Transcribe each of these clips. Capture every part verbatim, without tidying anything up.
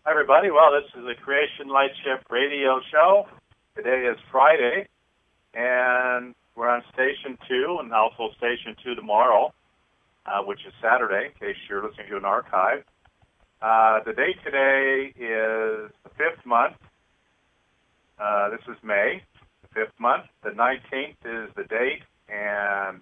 Hi, everybody. Well, this is the Creation Lightship radio show. Today is Friday, and we're on Station two, and also Station two tomorrow, uh, which is Saturday, in case you're listening to an archive. Uh, the date today is the fifth month. Uh, this is May, the fifth month. The nineteenth is the date, and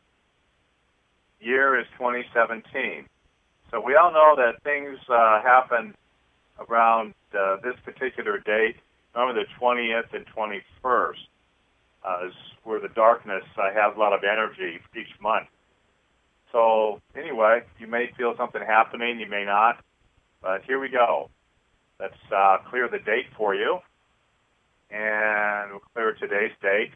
year is twenty seventeen. So we all know that things uh, happen around uh, this particular date. Remember the twentieth and twenty-first uh, is where the darkness uh, has a lot of energy each month. So anyway, you may feel something happening, you may not, but here we go. Let's uh, clear the date for you, and we'll clear today's date,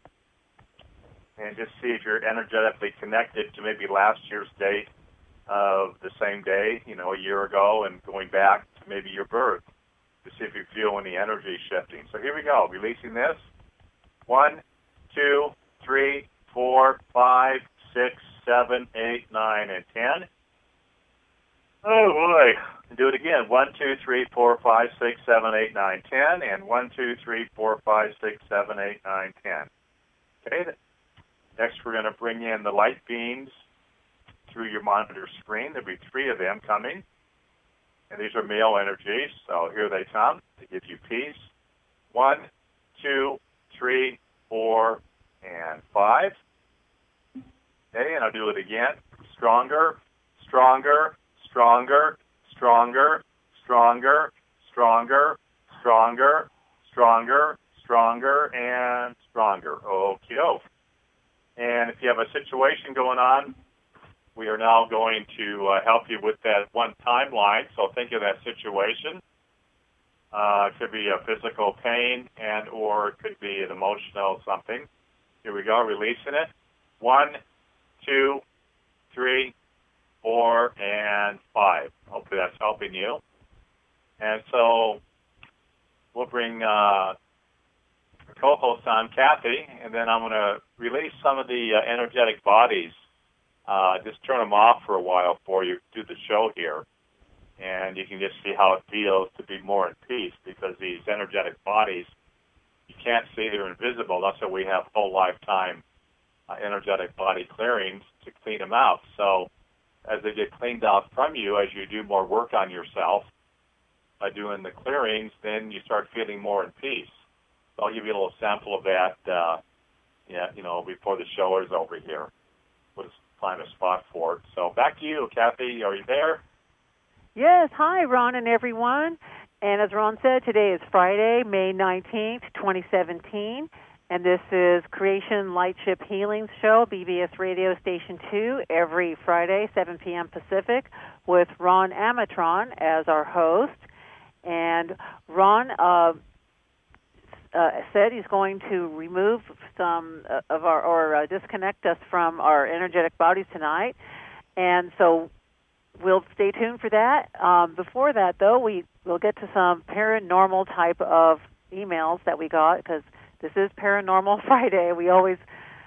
and just see if you're energetically connected to maybe last year's date of the same day, you know, a year ago, and going back to maybe your birth to see if you feel any energy shifting. So here we go, releasing this. One, two, three, four, five, six, seven, eight, nine, and ten. Oh boy. Do it again. One, two, three, four, five, six, seven, eight, nine, ten, and one, two, three, four, five, six, seven, eight, nine, ten. Okay. Next, we're going to bring in the light beams through your monitor screen. There'll be three of them coming, and these are male energies, so here they come to give you peace. One, two, three, four, and five. Okay, and I'll do it again. Stronger, stronger, stronger, stronger, stronger, stronger, stronger, stronger, stronger, and stronger. Okie-doke. And if you have a situation going on, we are now going to uh, help you with that one timeline. So think of that situation. Uh, it could be a physical pain and or it could be an emotional something. Here we go, releasing it. One, two, three, four, and five. Hopefully that's helping you. And so we'll bring uh, co-host on, Kathy, and then I'm going to release some of the uh, energetic bodies. Uh, just turn them off for a while before you do the show here, and you can just see how it feels to be more in peace, because these energetic bodies, you can't see, they're invisible. That's why we have whole lifetime uh, energetic body clearings to clean them out. So as they get cleaned out from you, as you do more work on yourself by doing the clearings, then you start feeling more in peace. So I'll give you a little sample of that, uh, yeah, you know, before the show is over here. We'll just find a spot for it. So back to you, Kathy. Are you there? Yes. Hi, Ron and everyone. And as Ron said, today is Friday, May nineteenth, twenty seventeen, and this is Creation Lightship Healings Show, B B S Radio Station two, every Friday, seven p.m. Pacific, with Ron Amatron as our host. And Ron uh, uh, said he's going to remove some uh, of our, or uh, disconnect us from our energetic bodies tonight. And so we'll stay tuned for that. Um, before that, though, we will get to some paranormal type of emails that we got, because this is Paranormal Friday. We always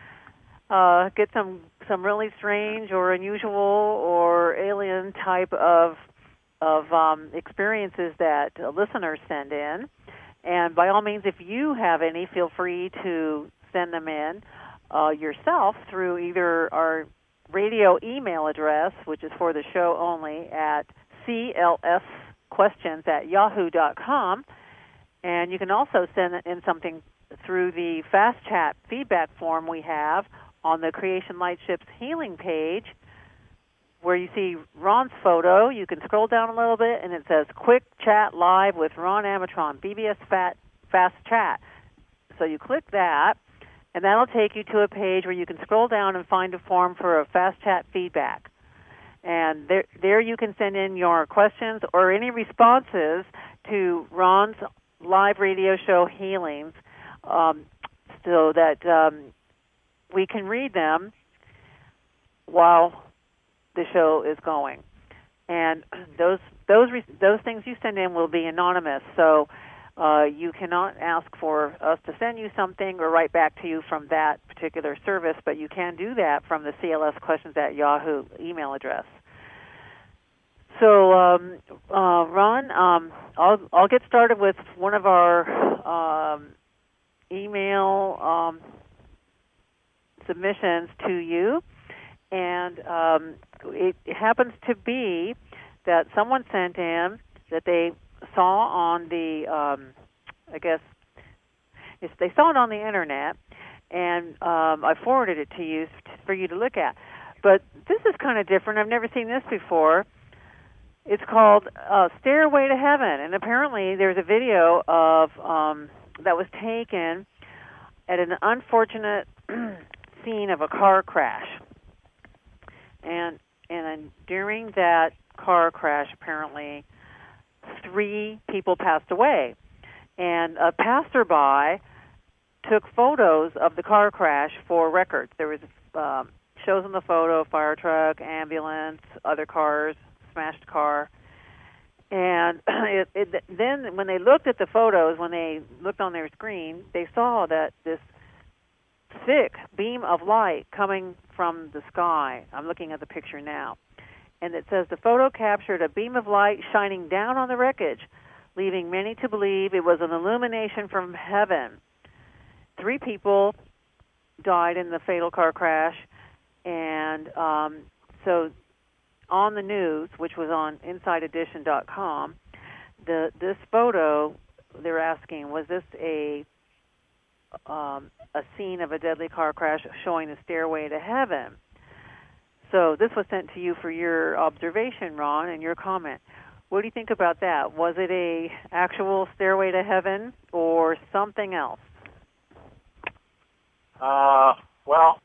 uh, get some some really strange or unusual or alien type of of um, experiences that uh, listeners send in. And by all means, if you have any, feel free to send them in uh, yourself through either our radio email address, which is for the show only, at c l s questions at yahoo dot com. And you can also send in something through the Fast Chat feedback form we have on the Creation Lightships Healing page, where you see Ron's photo. You can scroll down a little bit, and it says Quick Chat Live with Ron Amatron, B B S Fat, Fast Chat. So you click that, and that'll take you to a page where you can scroll down and find a form for a Fast Chat feedback. And there, there you can send in your questions or any responses to Ron's live radio show Healings, um, so that um, we can read them while the show is going. And those those those things you send in will be anonymous, so uh, you cannot ask for us to send you something or write back to you from that particular service, but you can do that from the C L S questions at Yahoo email address. So, um, uh, Ron, um, I'll I'll get started with one of our um, email um, submissions to you, and um, it, it happens to be that someone sent in that they saw on the, um, I guess, it's, they saw it on the internet, and um, I forwarded it to you for you to look at. But this is kind of different. I've never seen this before. It's called uh, Stairway to Heaven, and apparently there's a video of um, that was taken at an unfortunate scene of a car crash. And and during that car crash, apparently, three people passed away. And a passerby took photos of the car crash for records. There was um, shows in the photo, fire truck, ambulance, other cars, smashed car. And it, it, then when they looked at the photos, when they looked on their screen, they saw that this thick beam of light coming from the sky. I'm looking at the picture now. And it says the photo captured a beam of light shining down on the wreckage, leaving many to believe it was an illumination from heaven. Three people died in the fatal car crash, and um, so on the news, which was on inside edition dot com, the this photo, they're asking, was this a um, a scene of a deadly car crash showing the stairway to heaven? So this was sent to you for your observation, Ron, and your comment. What do you think about that? Was it a actual stairway to heaven or something else? Uh, well,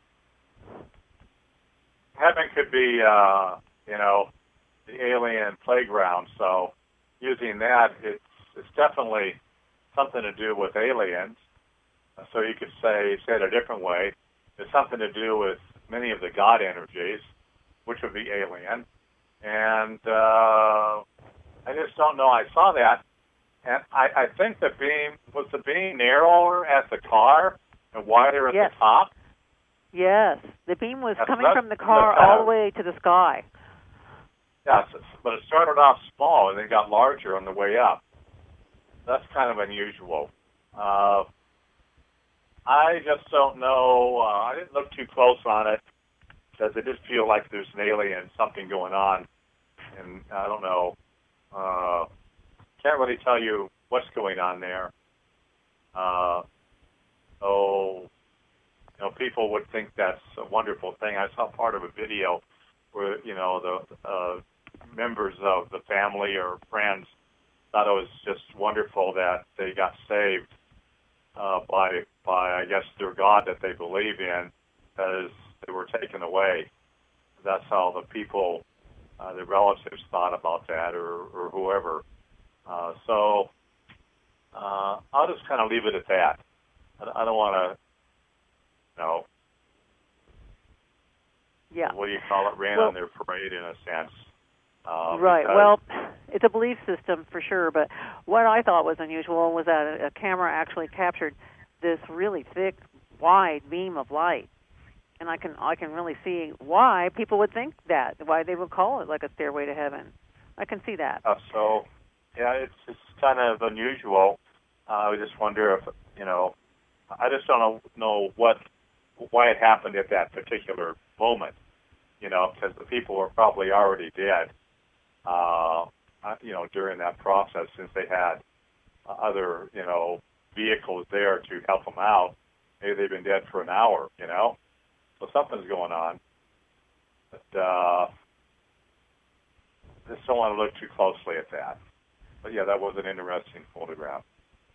heaven could be, uh, you know, the alien playground. So using that, it's it's definitely something to do with aliens. So you could say, say it a different way. It's something to do with many of the God energies, which would be alien. And uh, I just don't know. I saw that, and I, I think the beam, was the beam narrower at the car and wider at yes. the top? Yes. The beam was That's, coming that's, from the car all the way to the sky. Yes, but it started off small and then got larger on the way up. That's kind of unusual. Uh, I just don't know. Uh, I didn't look too close on it because I just feel like there's an alien, something going on. And I don't know. Uh, can't really tell you what's going on there. Uh, so, you know, people would think that's a wonderful thing. I saw part of a video where, you know, the uh, members of the family or friends thought it was just wonderful that they got saved uh, by, by, I guess, their God that they believe in, because they were taken away. That's how the people, uh, the relatives thought about that, or, or whoever. Uh, so uh, I'll just kind of leave it at that. I, I don't want to, you know, yeah. what do you call it, ran well, on their parade in a sense. Uh, right. Well, it's a belief system for sure, but what I thought was unusual was that a, a camera actually captured this really thick, wide beam of light. And I can I can really see why people would think that, why they would call it like a stairway to heaven. I can see that. Uh, so, yeah, it's it's kind of unusual. Uh, I just wonder if, you know, I just don't know, know what why it happened at that particular moment, you know, because the people were probably already dead, uh, you know, during that process, since they had other, you know, vehicles there to help them out. Maybe they've been dead for an hour, you know. So something's going on. But uh, just don't want to look too closely at that. But yeah, that was an interesting photograph.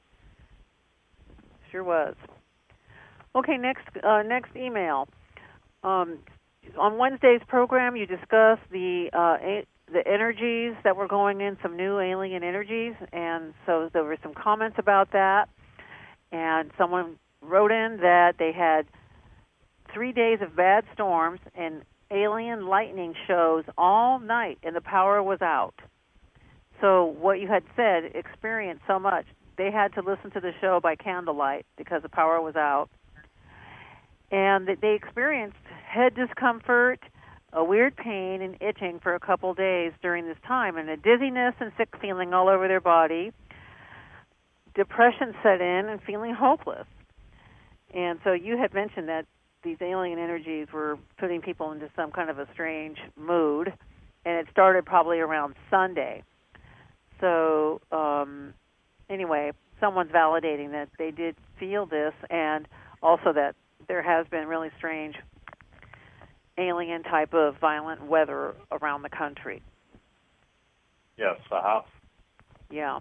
Sure was. Okay, next uh, next email. Um, on Wednesday's program, you discussed the uh, a- the energies that were going in, some new alien energies, and so there were some comments about that. And someone wrote in that they had three days of bad storms and alien lightning shows all night, and the power was out. So what you had said, experienced so much, they had to listen to the show by candlelight because the power was out. And they experienced head discomfort, a weird pain and itching for a couple days during this time, and a dizziness and sick feeling all over their body. Depression set in and feeling hopeless. And so you had mentioned that these alien energies were putting people into some kind of a strange mood, and it started probably around Sunday. So um, anyway, someone's validating that they did feel this, and also that there has been really strange alien type of violent weather around the country. Yes, uh-huh. Yeah.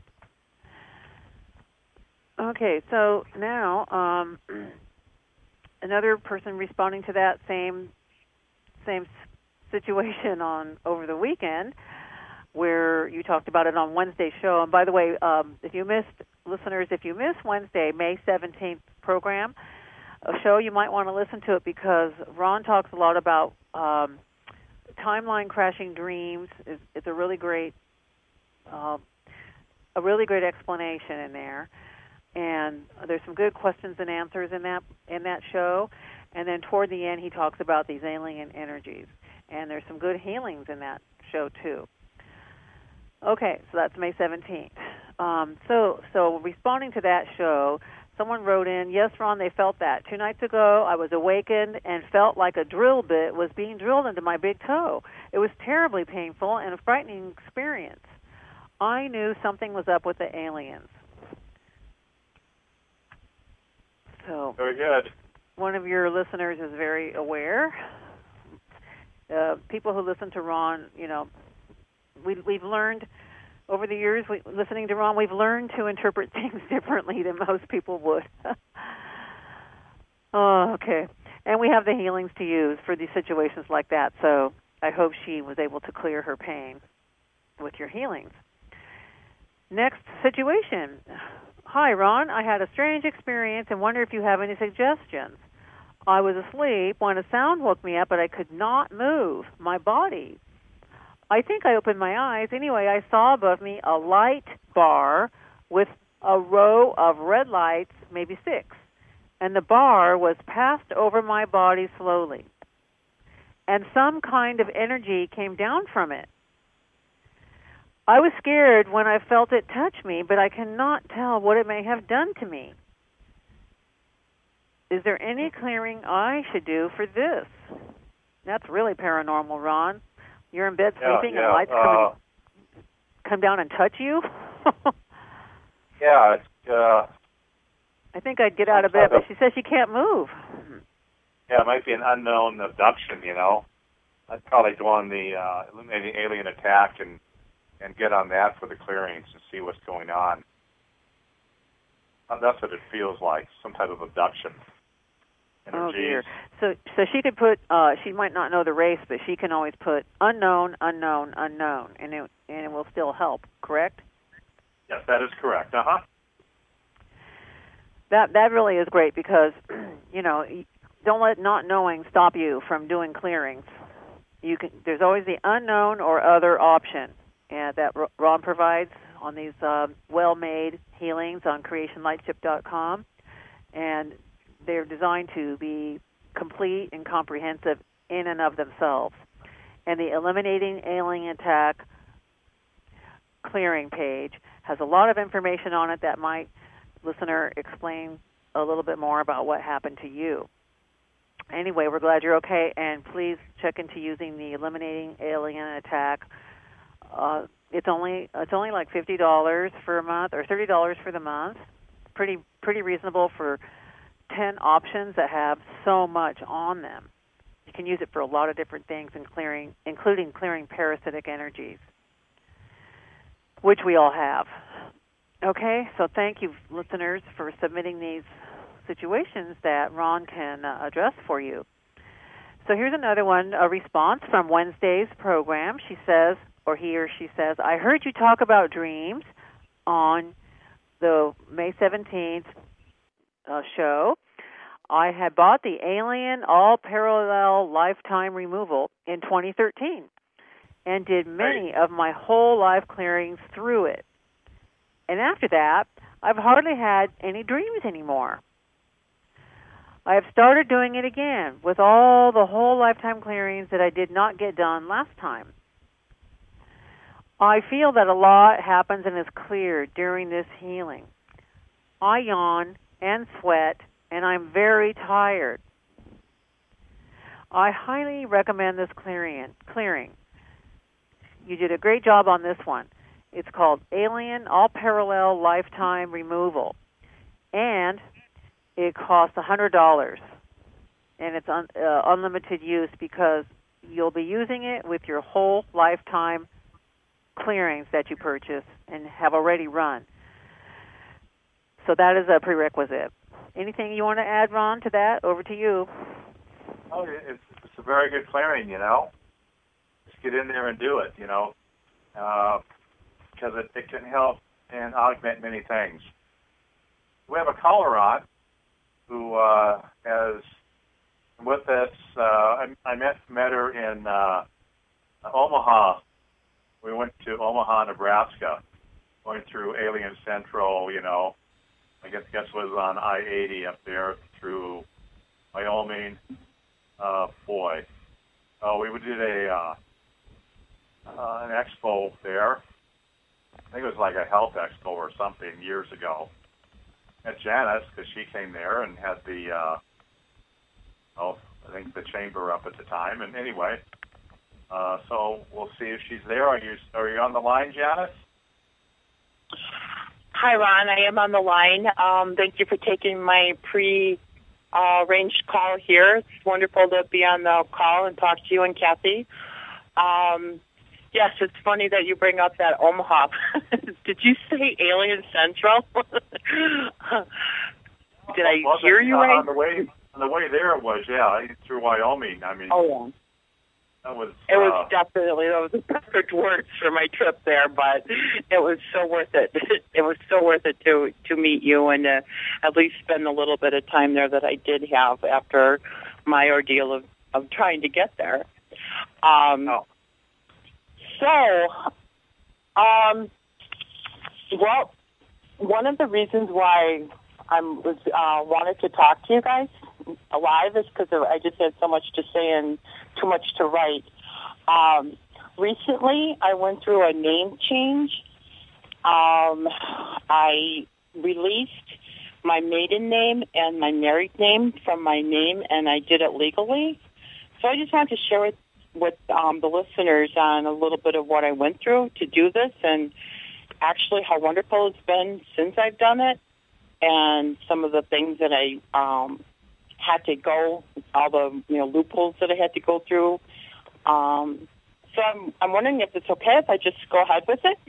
Okay, so now um, another person responding to that same same situation on over the weekend, where you talked about it on Wednesday's show. And by the way, um, if you missed, listeners, if you missed Wednesday, May seventeenth program, a show, you might want to listen to it because Ron talks a lot about um, timeline crashing dreams. It's, it's a really great, uh, a really great explanation in there. And there's some good questions and answers in that in that show. And then toward the end, he talks about these alien energies. And there's some good healings in that show, too. Okay, so that's May seventeenth. Um, so, so responding to that show, someone wrote in, yes, Ron, they felt that. Two nights ago, I was awakened and felt like a drill bit was being drilled into my big toe. It was terribly painful and a frightening experience. I knew something was up with the aliens. So, very good. One of your listeners is very aware. Uh, people who listen to Ron, you know, we, we've learned over the years, we, listening to Ron, we've learned to interpret things differently than most people would. Oh, okay. And we have the healings to use for these situations like that, so I hope she was able to clear her pain with your healings. Next situation. Hi, Ron. I had a strange experience and wonder if you have any suggestions. I was asleep when a sound woke me up, but I could not move my body. I think I opened my eyes. Anyway, I saw above me a light bar with a row of red lights, maybe six, and the bar was passed over my body slowly. And some kind of energy came down from it. I was scared when I felt it touch me, but I cannot tell what it may have done to me. Is there any clearing I should do for this? That's really paranormal, Ron. You're in bed sleeping yeah, yeah. and lights uh, come, come down and touch you? yeah, it's... Uh, I think I'd get out of bed, but she says she can't move. Yeah, it might be an unknown abduction, you know. I'd probably go on the uh, Illuminating Alien Attack and and get on that for the clearings and see what's going on. And that's what it feels like, some type of abduction. Energies. Oh, dear. So so she could put, uh, she might not know the race, but she can always put unknown, unknown, unknown, and it, and it will still help, correct? Yes, that is correct. Uh-huh. That, that really is great because, you know, don't let not knowing stop you from doing clearings. You can. There's always the unknown or other option. And that Ron provides on these uh, well-made healings on creation lightship dot com. And they're designed to be complete and comprehensive in and of themselves. And the Eliminating Alien Attack clearing page has a lot of information on it that might, listener, explain a little bit more about what happened to you. Anyway, we're glad you're okay, and please check into using the Eliminating Alien Attack. Uh, it's only it's only like fifty dollars for a month or thirty dollars for the month. Pretty pretty reasonable for ten options that have so much on them. You can use it for a lot of different things, in clearing, including clearing parasitic energies, which we all have. Okay, so thank you, listeners, for submitting these situations that Ron can uh, address for you. So here's another one, a response from Wednesday's program. She says, or he or she says, I heard you talk about dreams on the May seventeenth uh, show. I had bought the Alien All Parallel Lifetime Removal in twenty thirteen and did many of my whole life clearings through it. And after that, I've hardly had any dreams anymore. I have started doing it again with all the whole lifetime clearings that I did not get done last time. I feel that a lot happens and is cleared during this healing. I yawn and sweat, and I'm very tired. I highly recommend this clearing. clearing. You did a great job on this one. It's called Alien All Parallel Lifetime Removal. And it costs one hundred dollars. And it's un, uh, unlimited use because you'll be using it with your whole lifetime clearings that you purchase and have already run. So that is a prerequisite. Anything you want to add, Ron, to that? Over to you. Oh, it's, it's a very good clearing, you know. Just get in there and do it, you know, because uh, it, it can help and augment many things. We have a caller on who uh, has with us. Uh, I, I met met her in uh, Omaha. We went to Omaha, Nebraska, going through Alien Central, you know. I guess guess was on I eighty up there through Wyoming. Uh, boy, oh, we did a uh, uh, an expo there. I think it was like a health expo or something years ago. At Janice, because she came there and had the, uh, oh, I think the chamber up at the time. And anyway, uh, so we'll see if she's there. Are you are you on the line, Janice? Hi, Ron. I am on the line. Um, thank you for taking my pre-arranged uh, call here. It's wonderful to be on the call and talk to you and Kathy. Um, yes, it's funny that you bring up that Omaha. Did you say Alien Central? Did I well, hear you uh, right? On the way, on the way there it was, yeah, through Wyoming. I mean, oh yeah. That was, it was uh, definitely, that was the perfect words for my trip there, but it was so worth it. It was so worth it to to meet you and to at least spend a little bit of time there that I did have after my ordeal of, of trying to get there. Um, oh. So, um, well, one of the reasons why I was uh, wanted to talk to you guys live is because I just had so much to say and too much to write. Um, recently, I went through a name change. Um, I released my maiden name and my married name from my name, and I did it legally. So I just wanted to share with, with um, the listeners on a little bit of what I went through to do this and actually how wonderful it's been since I've done it and some of the things that I um, had to go, all the you know loopholes that I had to go through. Um, so I'm, I'm wondering if it's okay if I just go ahead with it?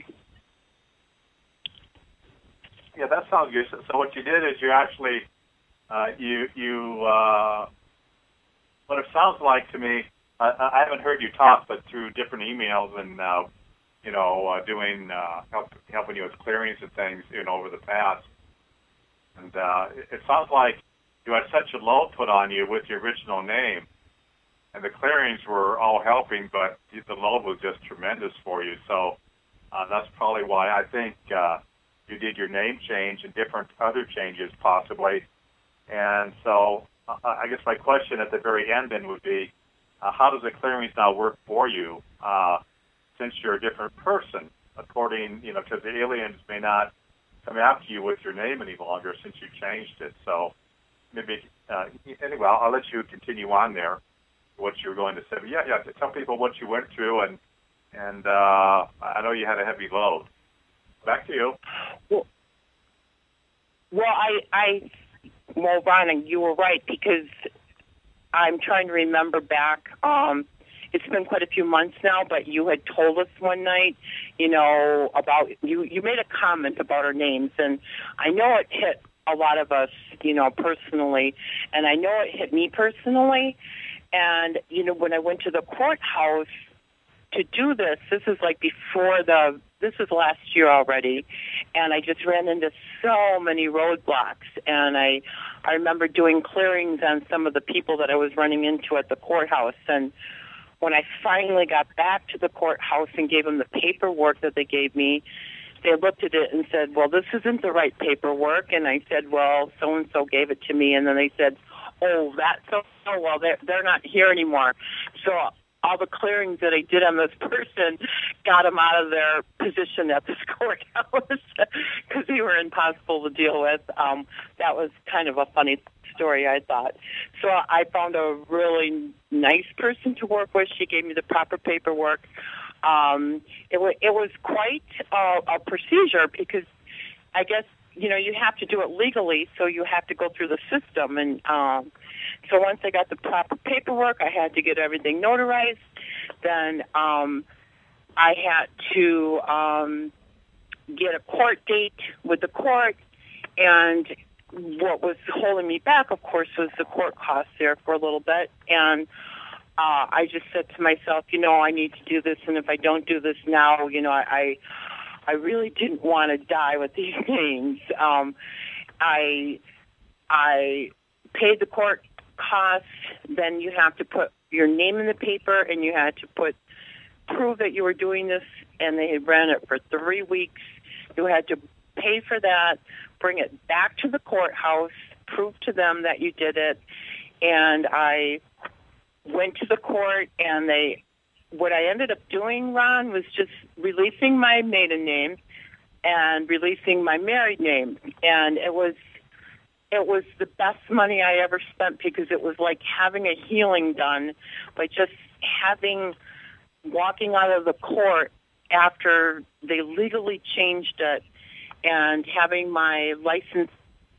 Yeah, that sounds good. So what you did is you actually, uh, you, you uh, what it sounds like to me, I, I haven't heard you talk, but through different emails and, uh, you know, uh, doing, uh, help, helping you with clearings and things, you know, over the past. And uh, it, it sounds like you had such a load put on you with your original name, and the clearings were all helping, but the load was just tremendous for you. So uh, that's probably why I think uh, you did your name change and different other changes possibly. And so uh, I guess my question at the very end then would be, uh, how does the clearings now work for you uh, since you're a different person? According, you know, because the aliens may not come after you with your name any longer since you changed it. So maybe, uh, anyway, I'll, I'll let you continue on there, what you were going to say. But yeah, yeah, to tell people what you went through, and and uh, I know you had a heavy load. Back to you. Well, well I, I, well, Ron, you were right, because I'm trying to remember back. Um, it's been quite a few months now, but you had told us one night, you know, about, you, you made a comment about our names, and I know it hit a lot of us, you know, personally, and I know it hit me personally. And, you know, when I went to the courthouse to do this, this is like before the, this is last year already, and I just ran into so many roadblocks. And I, I remember doing clearings on some of the people that I was running into at the courthouse. And when I finally got back to the courthouse and gave them the paperwork that they gave me, they looked at it and said, well, this isn't the right paperwork. And I said, well, so-and-so gave it to me. And then they said, oh, that's so, oh, well, they're, they're not here anymore. So all the clearings that I did on this person got them out of their position at this courthouse because they were impossible to deal with. Um, that was kind of a funny story, I thought. So I found a really nice person to work with. She gave me the proper paperwork. Um, it, w- it was quite a, a procedure because I guess, you know, you have to do it legally, so you have to go through the system. And um, so once I got the proper paperwork, I had to get everything notarized. Then um, I had to um, get a court date with the court. And what was holding me back, of course, was the court costs there for a little bit. And uh, I just said to myself, you know, I need to do this. And if I don't do this now, you know, I... I I really didn't want to die with these names. Um, I I paid the court costs. Then you have to put your name in the paper, and you had to put prove that you were doing this. And they had ran it for three weeks. You had to pay for that, bring it back to the courthouse, prove to them that you did it. And I went to the court, and they. What I ended up doing, Ron, was just releasing my maiden name and releasing my married name. And it was it was the best money I ever spent because it was like having a healing done by just having, walking out of the court after they legally changed it and having my license.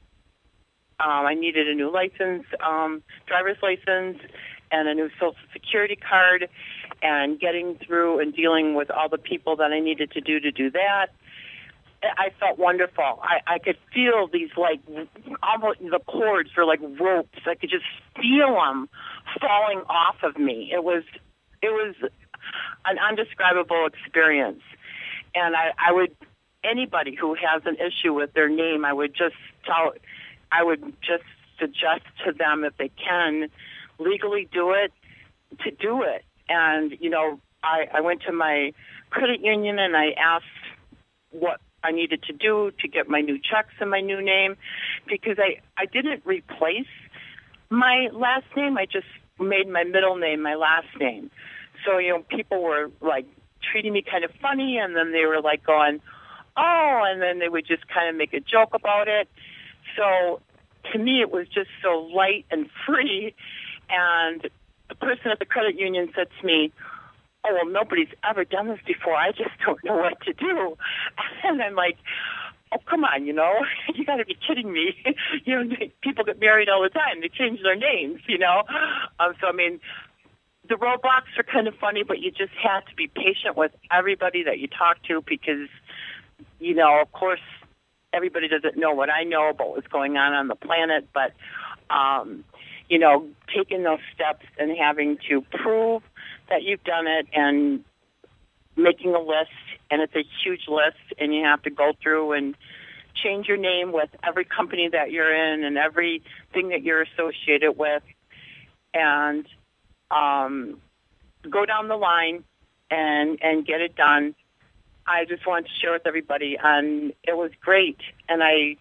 Um, I needed a new license, um, driver's license, and a new Social Security card, and getting through and dealing with all the people that I needed to do to do that. I felt wonderful. I, I could feel these, like, almost the cords were like ropes. I could just feel them falling off of me. It was, it was an undescribable experience. And I, I would, anybody who has an issue with their name, I would just tell, I would just suggest to them if they can legally do it, to do it. And, you know, I, I went to my credit union and I asked what I needed to do to get my new checks in my new name because I, I didn't replace my last name. I just made my middle name my last name. So, you know, people were, like, treating me kind of funny, and then they were, like, going, oh, and then they would just kind of make a joke about it. So to me it was just so light and free. And the person at the credit union said to me, oh, well, nobody's ever done this before. I just don't know what to do. And I'm like, oh, come on, you know, you got to be kidding me. You know, people get married all the time. They change their names, you know. Um, so, I mean, the roadblocks are kind of funny, but you just have to be patient with everybody that you talk to because, you know, of course, everybody doesn't know what I know about what's going on on the planet, but, um, you know, taking those steps and having to prove that you've done it and making a list, and it's a huge list, and you have to go through and change your name with every company that you're in and everything that you're associated with, and um, go down the line and, and get it done. I just wanted to share with everybody, and it was great, and I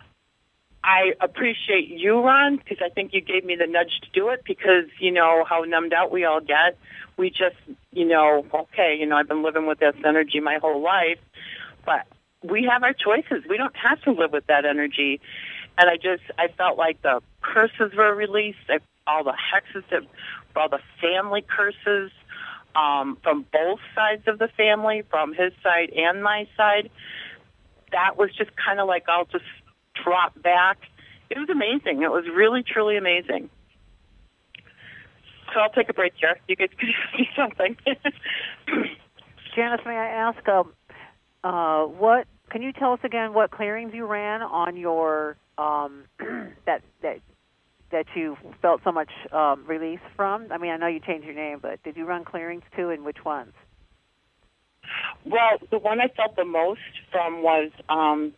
I appreciate you, Ron, because I think you gave me the nudge to do it because, you know, how numbed out we all get. We just, you know, okay, you know, I've been living with this energy my whole life, but we have our choices. We don't have to live with that energy. And I just, I felt like the curses were released, all the hexes, that, all the family curses um, from both sides of the family, from his side and my side. That was just kind of like I'll just drop back. It was amazing. It was really, truly amazing. So I'll take a break here. You guys could see something. Janice, may I ask, um, uh, what? Can you tell us again what clearings you ran on your um, that that that you felt so much um, release from? I mean, I know you changed your name, but did you run clearings too, and which ones? Well, the one I felt the most from was um,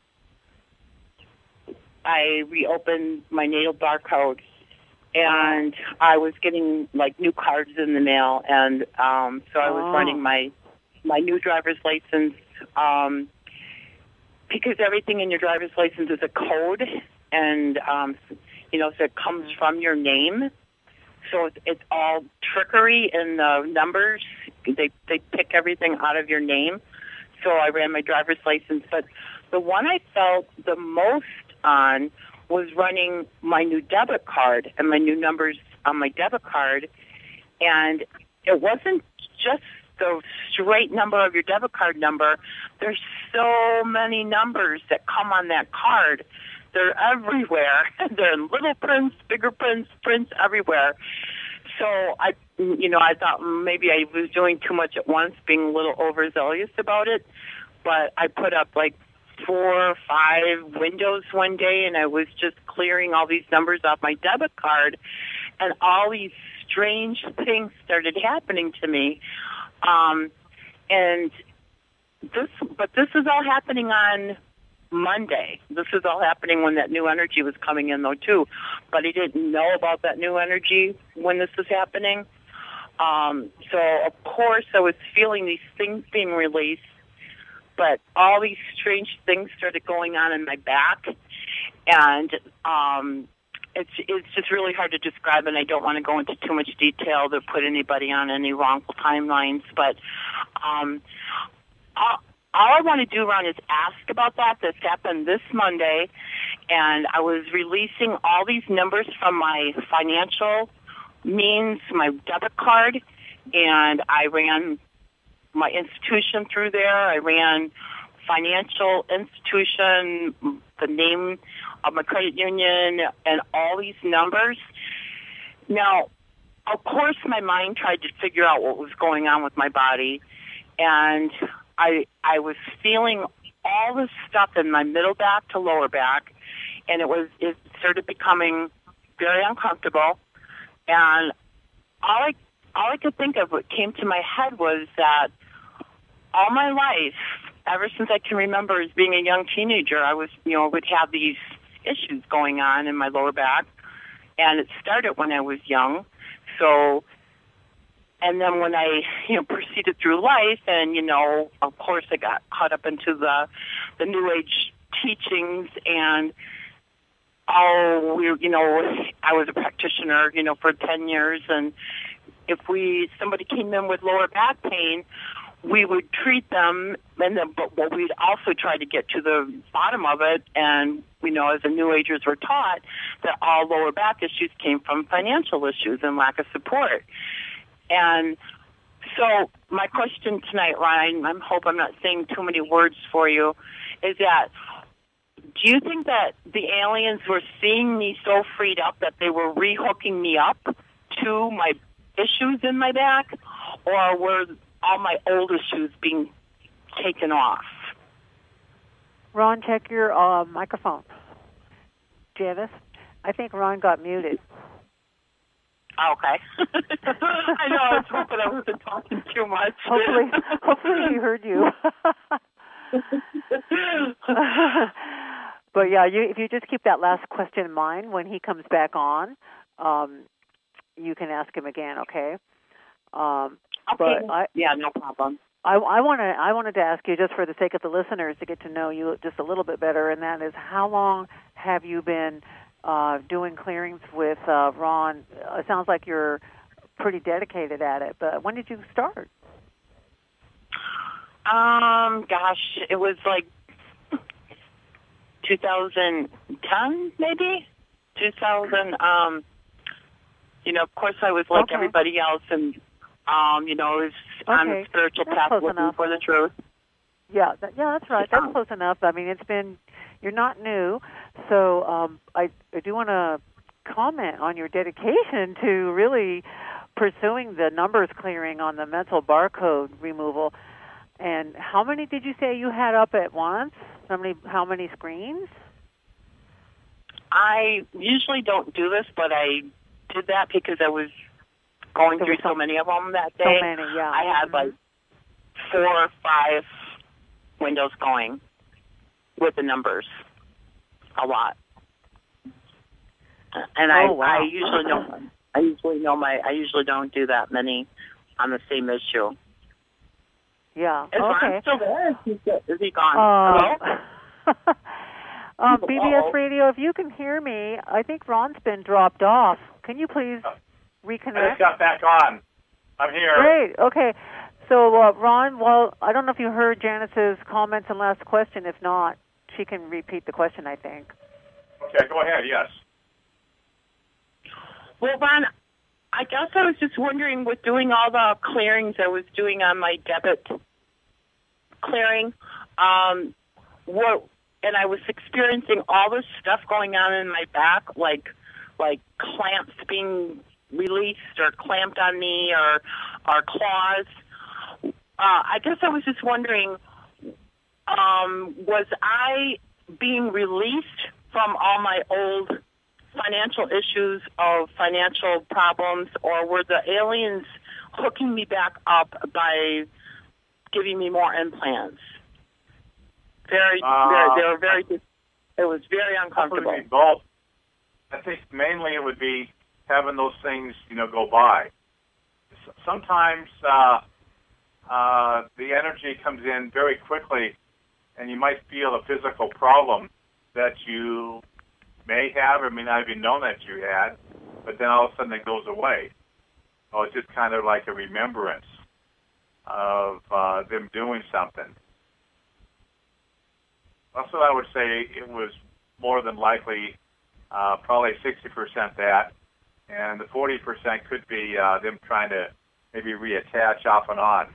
I reopened my natal barcode, and I was getting like new cards in the mail, and um, so I was oh. running my my new driver's license um, because everything in your driver's license is a code, and um, you know, so it comes from your name. So it's, it's all trickery in the numbers. They they pick everything out of your name. So I ran my driver's license, but the one I felt the most on was running my new debit card and my new numbers on my debit card. And it wasn't just the straight number of your debit card number. There's so many numbers that come on that card. They're everywhere. They're in little prints, bigger prints, prints everywhere. So I, you know, I thought maybe I was doing too much at once, being a little overzealous about it. But I put up like four or five windows one day, and I was just clearing all these numbers off my debit card, and all these strange things started happening to me. Um, and this, but this is all happening on Monday. This is all happening when that new energy was coming in, though, too. But I didn't know about that new energy when this was happening. Um, so, of course, I was feeling these things being released, but all these strange things started going on in my back, and um, it's it's just really hard to describe, and I don't want to go into too much detail to put anybody on any wrongful timelines, but um, all, all I want to do, Ron, is ask about that. This happened this Monday, and I was releasing all these numbers from my financial means, my debit card, and I ran my institution through there. I ran financial institution, the name of my credit union, and all these numbers. Now, of course, my mind tried to figure out what was going on with my body, and I I was feeling all this stuff in my middle back to lower back, and it was it started becoming very uncomfortable. And all I all I could think of, what came to my head, was that all my life, ever since I can remember as being a young teenager, I was, you know, would have these issues going on in my lower back. And it started when I was young. So, and then when I, you know, proceeded through life, and, you know, of course I got caught up into the, the New Age teachings, and oh, we, you know, I was a practitioner, you know, for ten years. And if we, somebody came in with lower back pain, we would treat them, and then, but well, we'd also try to get to the bottom of it. And, you know, as the New Agers were taught, that all lower back issues came from financial issues and lack of support. And so my question tonight, Ryan, I hope I'm not saying too many words for you, is that do you think that the aliens were seeing me so freed up that they were rehooking me up to my issues in my back, or were all my old issues being taken off? Ron, check your uh, microphone. Janice, I think Ron got muted. Okay. I know, I was hoping I wasn't talking too much. Hopefully, hopefully he heard you. But yeah, you, if you just keep that last question in mind when he comes back on, um, you can ask him again, okay? Um, okay. But I, yeah, no problem. I, I want to. I wanted to ask you, just for the sake of the listeners, to get to know you just a little bit better, and that is, how long have you been uh, doing clearings with uh, Ron? It sounds like you're pretty dedicated at it, but when did you start? Um, gosh, it was like two thousand ten, maybe two thousand. Um, you know, of course, I was like okay. everybody else, and um, you know, was okay. on the spiritual that's path close looking enough. for the truth. Yeah, that, yeah, that's right. That's close enough. I mean, it's been, you're not new, so um, I, I do want to comment on your dedication to really pursuing the numbers clearing on the mental barcode removal. And how many did you say you had up at once? How many, how many screens? I usually don't do this, but I did that because I was going through so, so many of them that day. So many, yeah. I had like four or five windows going with the numbers, a lot. And I, oh, wow. I usually don't. I usually know my. I usually don't do that many on the same issue. Yeah. Is okay. Ron still there? Is he, is he gone? Uh, Hello? Um, B B S Uh-oh. Radio, if you can hear me, I think Ron's been dropped off. Can you please reconnect? I just got back on. I'm here. Great. Okay. So, uh, Ron, well, I don't know if you heard Janice's comments and last question. If not, she can repeat the question, I think. Okay, go ahead. Yes. Well, Ron, I guess I was just wondering, with doing all the clearings I was doing on my debit clearing, um, what, and I was experiencing all this stuff going on in my back, like like clamps being released or clamped on me, or or claws. Uh, I guess I was just wondering, um, was I being released from all my old financial issues of financial problems, or were the aliens hooking me back up by giving me more implants? Very, Uh, very they were very, it was very uncomfortable. Probably both. I think mainly it would be having those things, you know, go by. S- Sometimes uh, uh, the energy comes in very quickly, and you might feel a physical problem that you may have or may not even know that you had, but then all of a sudden it goes away. Oh, it's just kind of like a remembrance of uh, them doing something. Also, I would say it was more than likely uh, probably sixty percent that, and the forty percent could be uh, them trying to maybe reattach off and on.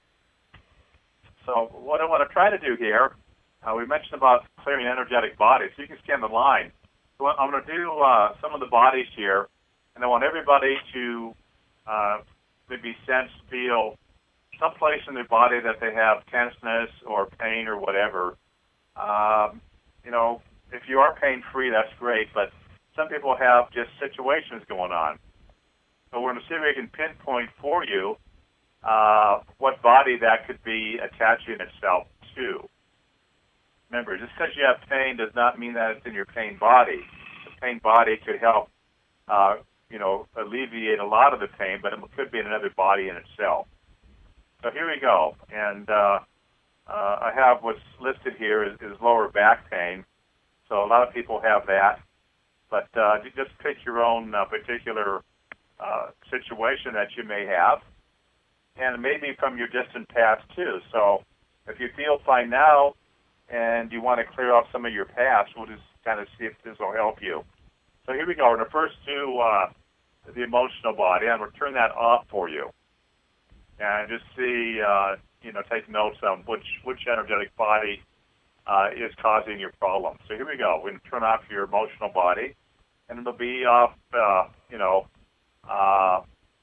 So what I want to try to do here, uh, we mentioned about clearing energetic bodies. You can scan the line. So I'm going to do uh, some of the bodies here, and I want everybody to uh, maybe sense, feel someplace in their body that they have tenseness or pain or whatever. Um, you know, if you are pain-free, that's great, but some people have just situations going on. So we're going to see if we can pinpoint for you uh, what body that could be attaching itself to. Remember, just because you have pain does not mean that it's in your pain body. The pain body could help, uh, you know, alleviate a lot of the pain, but it could be in another body in itself. So here we go. And uh, uh, I have what's listed here is, is lower back pain. So a lot of people have that. But uh, you just pick your own uh, particular uh, situation that you may have, and maybe from your distant past too. So if you feel fine now and you want to clear off some of your past, we'll just kind of see if this will help you. So here we go. We're going to first do uh, the emotional body. I'm going to turn that off for you. And just see, uh, you know, take notes on which, which energetic body uh, is causing your problem. So here we go. We're going to turn off your emotional body, and it'll be off, uh, you know, uh,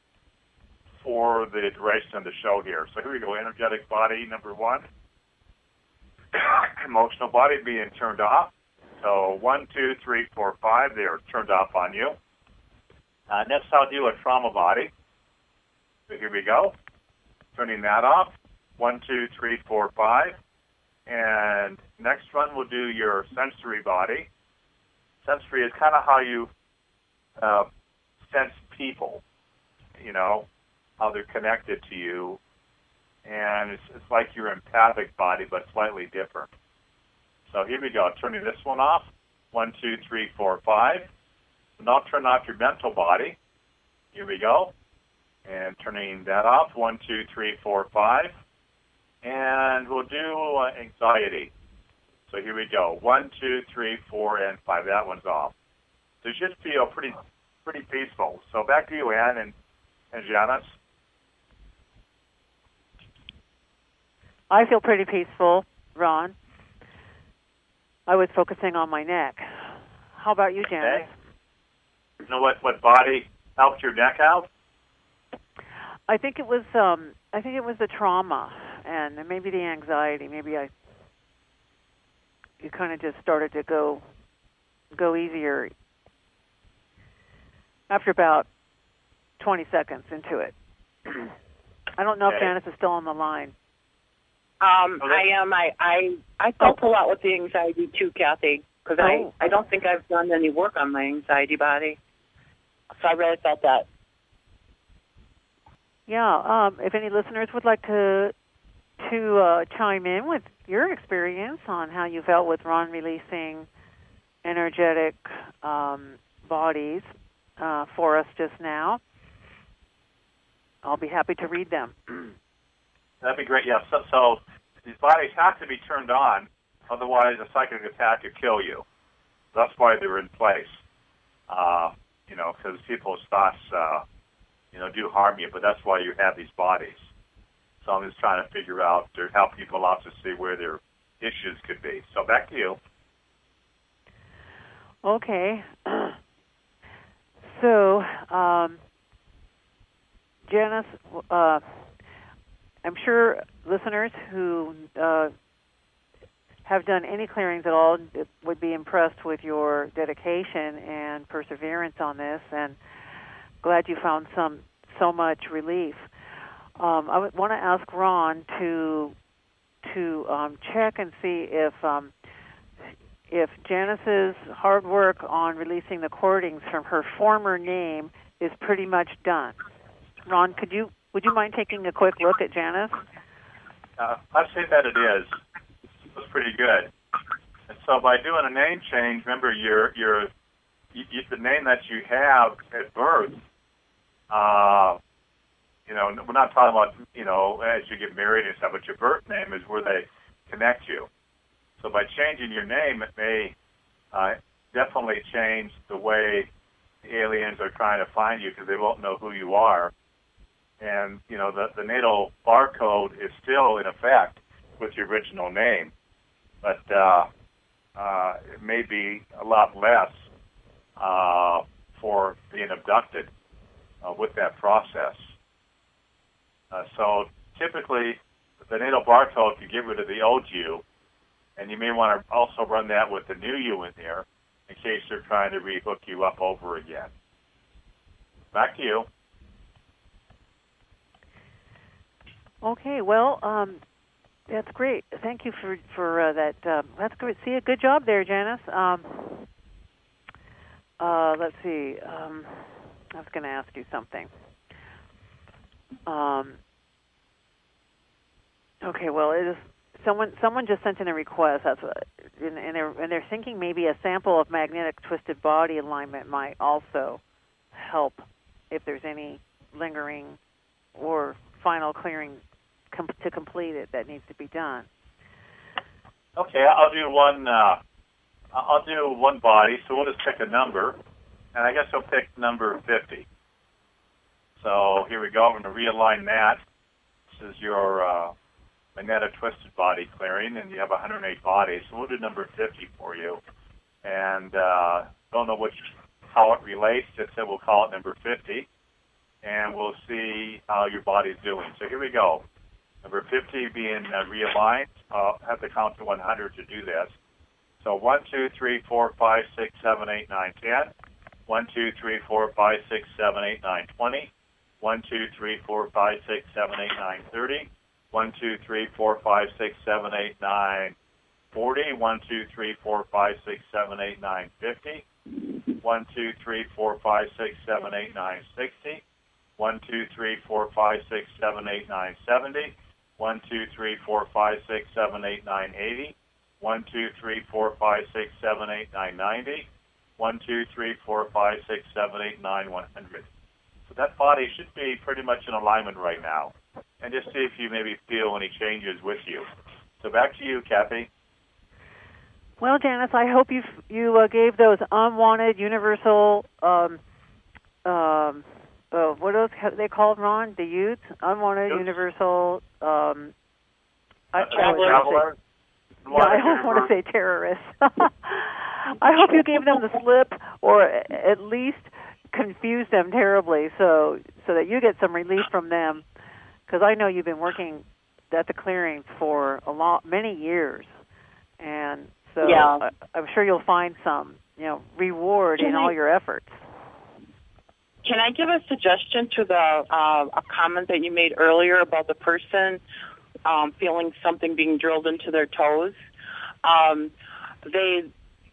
for the duration of the show here. So here we go. Energetic body number one. Emotional body being turned off. So one, two, three, four, five. They are turned off on you. Uh, next, I'll do a trauma body. So here we go. Turning that off. One, two, three, four, five. And next one, we'll do your sensory body. Sensory is kind of how you uh, sense people, you know, how they're connected to you. And it's, it's like your empathic body, but slightly different. So here we go. Turning this one off. One, two, three, four, five. Now turn off your mental body. Here we go. And turning that off. One, two, three, four, five. And we'll do uh, anxiety. So here we go. One, two, three, four, and five. That one's off. So you should feel pretty pretty peaceful. So back to you, Ann and, and Janice. I feel pretty peaceful, Ron. I was focusing on my neck. How about you, Janice? Okay. You know what, what body helped your neck out? I think it was um I think it was the trauma and maybe the anxiety. Maybe I you kind of just started to go go easier after about twenty seconds into it. I don't know Okay. if Janice is still on the line. Um, Oh, I am. I I I felt a lot with the anxiety too, Kathy, because Oh. I I don't think I've done any work on my anxiety body, so I really felt that. Yeah, um, if any listeners would like to to uh, chime in with your experience on how you felt with Ron releasing energetic um, bodies uh, for us just now. I'll be happy to read them. That'd be great. Yeah. So, so these bodies have to be turned on, otherwise a psychic attack could kill you. That's why they're in place. Uh, you know, because people's thoughts, uh, you know, do harm you. But that's why you have these bodies. So I'm just trying to figure out to help people out to see where their issues could be. So back to you. Okay. So, um, Janice, uh, I'm sure listeners who uh, have done any clearings at all would be impressed with your dedication and perseverance on this, and glad you found some so much relief. Um, I would want to ask Ron to to um, check and see if um, if Janice's hard work on releasing the cordings from her former name is pretty much done. Ron, could you would you mind taking a quick look at Janice? Uh, I'd say that it is. It was pretty good. And so by doing a name change, remember your your you, you, the name that you have at birth. Uh, you know, we're not talking about you know as you get married and stuff, but your birth name is where they connect you. So by changing your name, it may uh, definitely change the way the aliens are trying to find you because they won't know who you are. And, you know, the, the natal barcode is still in effect with your original name. But uh, uh, it may be a lot less uh, for being abducted uh, with that process. Uh, so typically, the natal barcode can get rid of the old you, and you may want to also run that with the new you in there in case they're trying to rehook you up over again. Back to you. Okay, well, um, that's great. Thank you for for uh, that. Uh, that's great. See, a good job there, Janice. Um, uh, let's see. Um, I was going to ask you something. Um, okay, well, it is someone. Someone just sent in a request. That's what, and, and they're and they're thinking maybe a sample of magnetic twisted body alignment might also help if there's any lingering or final clearing com- to complete it that needs to be done. Okay, I'll do one. Uh, I'll do one body. So we'll just pick a number, and I guess I'll pick number fifty. So here we go. I'm going to realign that. This is your uh, magnetic twisted body clearing, and you have one hundred eight bodies. So we'll do number fifty for you. And uh, don't know which how it relates. Just said we'll call it number fifty. And we'll see how your body's doing. So here we go. Number fifty being uh, realigned. I'll have to count to one hundred to do this. So one, two, three, four, five, six, seven, eight, nine, ten. one, two, three, four, five, six, seven, eight, nine, twenty. one, two, three, four, five, six, seven, eight, nine, thirty. one, two, three, four, five, six, seven, eight, nine, forty. one, two, three, four, five, six, seven, eight, nine, fifty. one, two, three, four, five, six, seven, eight, nine, sixty. one, two, three, four, five, six, seven, eight, nine, seventy. one, two, three, four, five, six, seven, eight, nine, eighty. one, two, three, four, five, six, seven, eight, nine, ninety. one, two, three, four, five, six, seven, eight, nine, one hundred. So that body should be pretty much in alignment right now. And just see if you maybe feel any changes with you. So back to you, Kathy. Well, Janice, I hope you you uh, gave those unwanted universal, um, um, uh, what are those they called, Ron? The youth? Unwanted Youth. universal, um, I, Traveler. I yeah, I don't want to say terrorists. I hope you gave them the slip, or at least confused them terribly, so so that you get some relief from them. Because I know you've been working at the clearings for a lot, many years, and so yeah. I, I'm sure you'll find some, you know, reward Can in I, all your efforts. Can I give a suggestion to the uh, a comment that you made earlier about the person um, feeling something being drilled into their toes? Um, they,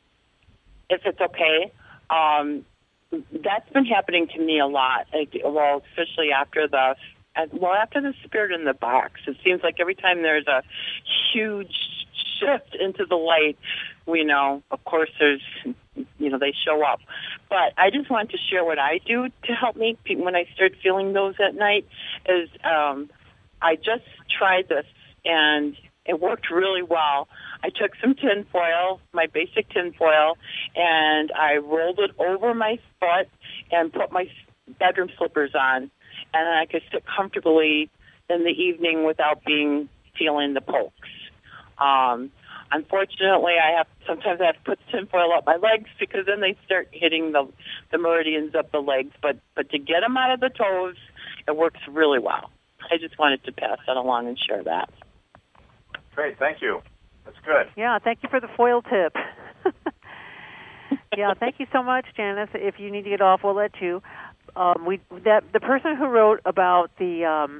if it's okay, um, that's been happening to me a lot. Like, well, especially after the well after the spirit in the box. It seems like every time there's a huge shift into the light, you know, of course there's, you know, they show up. But I just wanted to share what I do to help me when I start feeling those at night is um, I just tried this, and it worked really well. I took some tin foil, my basic tin foil, and I rolled it over my foot and put my bedroom slippers on, and then I could sit comfortably in the evening without being feeling the pokes. Um, unfortunately, I have sometimes I have to put tinfoil up my legs because then they start hitting the the meridians of the legs. But but to get them out of the toes, it works really well. I just wanted to pass that along and share that. Great, thank you. That's good. Yeah, thank you for the foil tip. Yeah, thank you so much, Janice. If you need to get off, we'll let you. Um, we that the person who wrote about the um,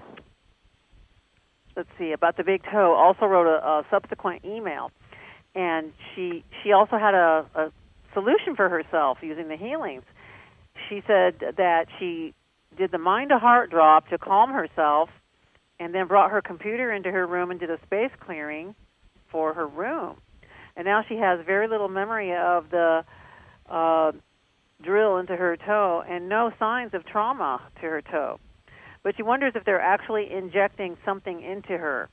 let's see about the big toe also wrote a, a subsequent email, and she she also had a, a solution for herself using the healings. She said that she did the mind to heart drop to calm herself, and then brought her computer into her room and did a space clearing for her room. And now she has very little memory of the uh, drill into her toe and no signs of trauma to her toe. But she wonders if they're actually injecting something into her.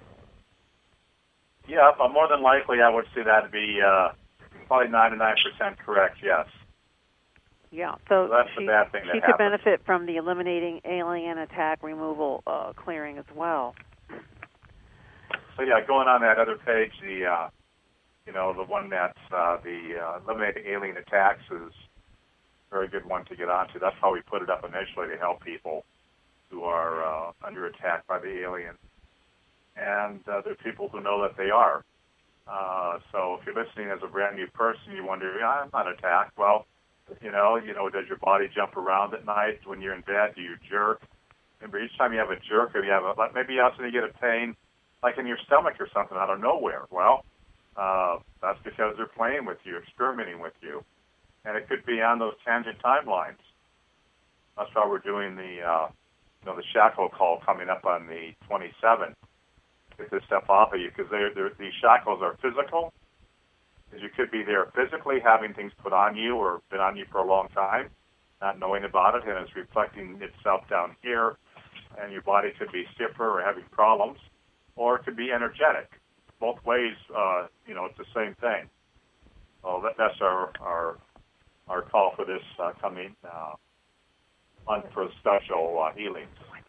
Yeah, but more than likely I would see that to be uh, probably ninety-nine percent correct, yes. Yeah, so, so that's she, the bad thing she that could happens. benefit from the eliminating alien attack removal uh, clearing as well. So yeah, going on that other page, the uh, you know the one that's uh, the uh, eliminating alien attacks is a very good one to get onto. That's how we put it up initially to help people who are uh, under attack by the aliens, and uh, there are people who know that they are. Uh, so if you're listening as a brand new person, you wonder, yeah, I'm not attacked. Well, you know, you know, does your body jump around at night when you're in bed? Do you jerk? Remember, each time you have a jerk, or you have a maybe also you get a pain, like in your stomach or something out of nowhere. Well, uh, that's because they're playing with you, experimenting with you, and it could be on those tangent timelines. That's why we're doing the, uh, you know, the shackle call coming up on the twenty-seventh. Get this stuff off of you because they're, they're, these shackles are physical. Because you could be there physically having things put on you or been on you for a long time, not knowing about it, and it's reflecting itself down here, and your body could be stiffer or having problems, or it could be energetic. Both ways, uh, you know, it's the same thing. So that, that's our, our our call for this uh, coming uh, month for special uh, healings.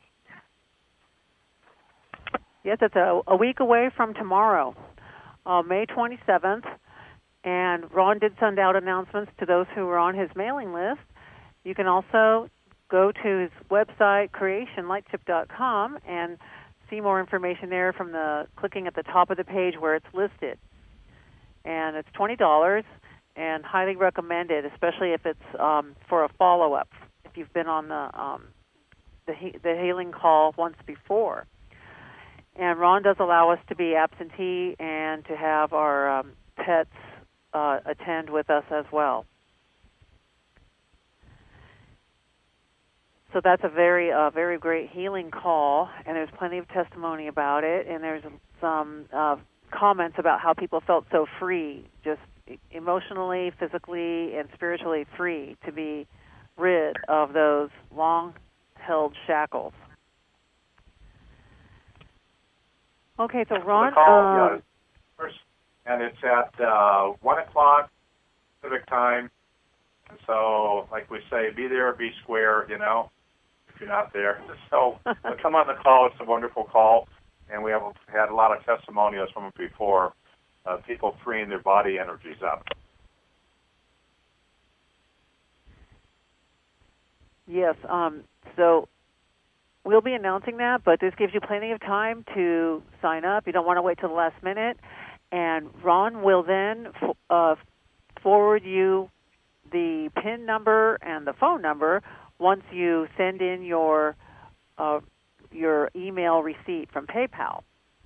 Yes, it's a, a week away from tomorrow, uh, May twenty-seventh, and Ron did send out announcements to those who were on his mailing list. You can also go to his website, creation lightship dot com, and see more information there from the clicking at the top of the page where it's listed. And it's twenty dollars, and highly recommended, especially if it's um, for a follow-up, if you've been on the, um, the, he- the healing call once before. And Ron does allow us to be absentee and to have our um, pets uh, attend with us as well. So that's a very, uh, very great healing call, and there's plenty of testimony about it, and there's some uh, comments about how people felt so free, just emotionally, physically, and spiritually free to be rid of those long-held shackles. Okay, so Ron, the call, uh, yeah, first, and it's at uh, one o'clock Pacific time. And so, like we say, be there, be square. You know, if you're not there, so come on the call. It's a wonderful call, and we have had a lot of testimonials from it before. Uh, people freeing their body energies up. Yes. Um, so. We'll be announcing that, but this gives you plenty of time to sign up. You don't want to wait till the last minute. And Ron will then uh, forward you the PIN number and the phone number once you send in your uh, your email receipt from PayPal.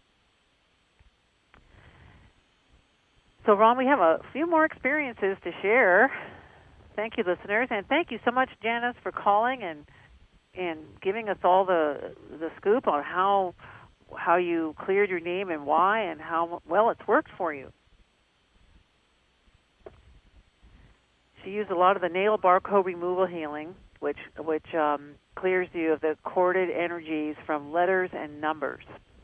So, Ron, we have a few more experiences to share. Thank you, listeners, and thank you so much, Janice, for calling and and giving us all the the scoop on how how you cleared your name and why, and how well it's worked for you. She used a lot of the natal barcode removal healing, which which um, clears you of the corded energies from letters and numbers.